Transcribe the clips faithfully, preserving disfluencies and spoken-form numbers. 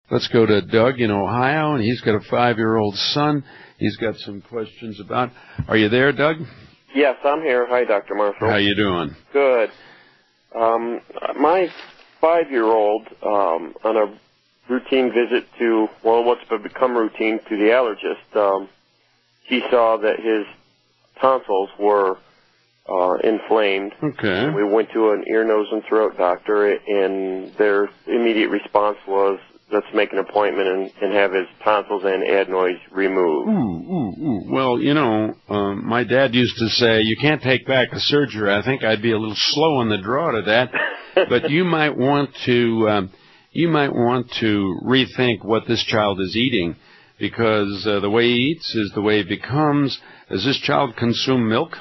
Let's go to Doug in Ohio, and he's got a five-year-old son. He's got some questions about. Are you there, Doug? Yes, I'm here. Hi, Doctor Marshall. How you doing? Good. Um, my five-year-old, um, on a routine visit to, well, what's become routine to the allergist, um, he saw that his tonsils were uh, inflamed. Okay. We went to an ear, nose, and throat doctor, and their immediate response was, let's make an appointment and, and have his tonsils and adenoids removed. Ooh, ooh, ooh. Well, you know, um, my dad used to say, you can't take back a surgery. I think I'd be a little slow on the draw to that. But you might want to, um, you might want to rethink what this child is eating, because uh, the way he eats is the way he becomes. Does this child consume milk?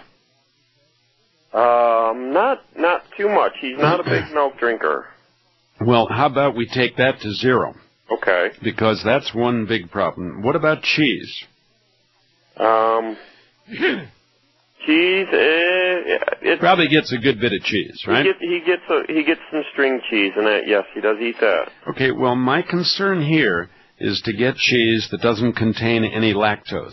Um, not not too much. He's not a big milk drinker. Well, how about we take that to zero? Okay. Because that's one big problem. What about cheese? Um, cheese, uh, it probably gets a good bit of cheese, right? He, get, he gets a, he gets some string cheese, and that, yes, he does eat that. Okay. Well, my concern here is to get cheese that doesn't contain any lactose.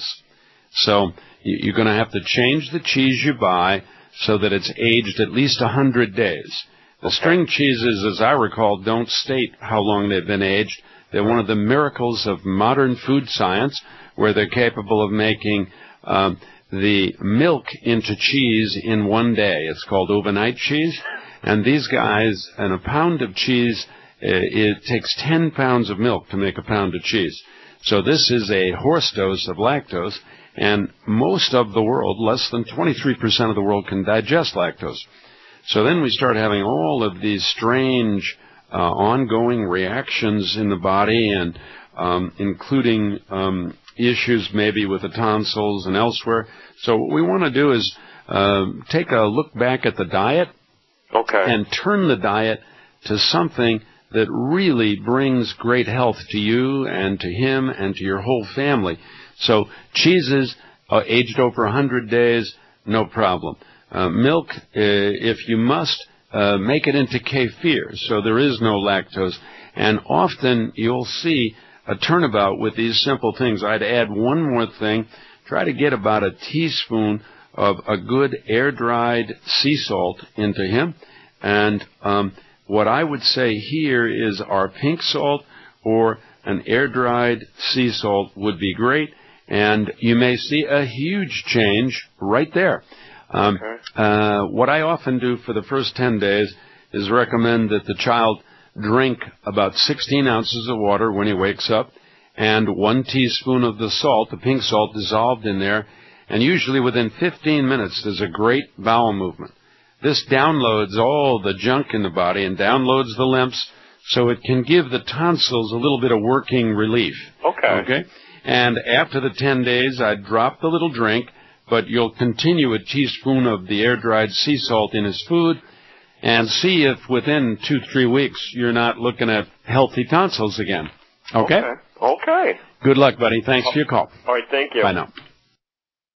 So you're going to have to change the cheese you buy so that it's aged at least one hundred days. The okay. string cheeses, as I recall, don't state how long they've been aged. They're one of the miracles of modern food science, where they're capable of making um, the milk into cheese in one day. It's called overnight cheese. And these guys, and a pound of cheese, uh, it takes ten pounds of milk to make a pound of cheese. So this is a horse dose of lactose, and most of the world, less than twenty-three percent of the world, can digest lactose. So then we start having all of these strange uh, ongoing reactions in the body, and um, including um, issues maybe with the tonsils and elsewhere. So what we want to do is uh, take a look back at the diet okay. and turn the diet to something that really brings great health to you and to him and to your whole family. So cheeses uh, aged over one hundred days, no problem. Uh, milk, uh, if you must, uh, make it into kefir, so there is no lactose. And often you'll see a turnabout with these simple things. I'd add one more thing. Try to get about a teaspoon of a good air-dried sea salt into him. And um, what I would say here is our pink salt or an air-dried sea salt would be great. And you may see a huge change right there. Um, okay. uh, what I often do for the first ten days is recommend that the child drink about sixteen ounces of water when he wakes up, and one teaspoon of the salt, the pink salt, dissolved in there, and usually within fifteen minutes there's a great bowel movement. This downloads all the junk in the body and downloads the lymphs, so it can give the tonsils a little bit of working relief. Okay. Okay? And after the ten days, I drop the little drink, but you'll continue a teaspoon of the air-dried sea salt in his food, and see if within two, three weeks you're not looking at healthy tonsils again. Okay? Okay. Okay. Good luck, buddy. Thanks for your call. All right, thank you. Bye now.